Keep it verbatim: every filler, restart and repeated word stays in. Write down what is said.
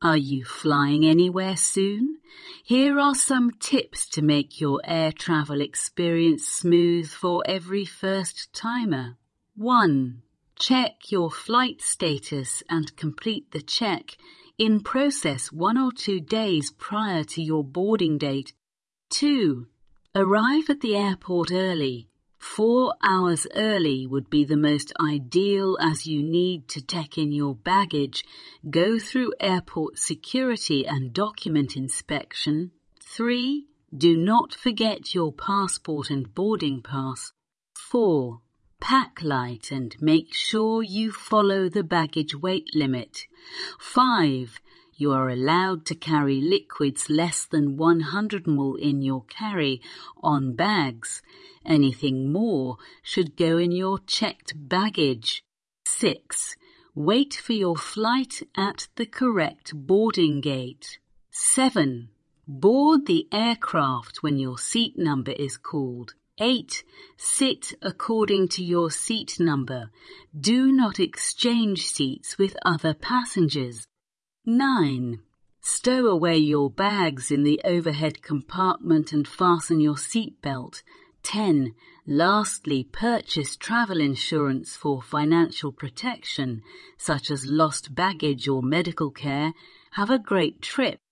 Are you flying anywhere soon? Here are some tips to make your air travel experience smooth for every first-timer. one. Check your flight status and complete the check in process one or two days prior to your boarding date. two. Arrive at the airport early. Four hours early would be the most ideal, as you need to check in your baggage, go through airport security and document inspection. three. Do not forget your passport and boarding pass. four. Pack light and make sure you follow the baggage weight limit. five. You are allowed to carry liquids less than one hundred milliliters in your carry-on bags. Anything more should go in your checked baggage. six. Wait for your flight at the correct boarding gate. seven. Board the aircraft when your seat number is called. eight. Sit according to your seat number. Do not exchange seats with other passengers. nine. Stow away your bags in the overhead compartment and fasten your seat belt. ten. Lastly, purchase travel insurance for financial protection, such as lost baggage or medical care. Have a great trip.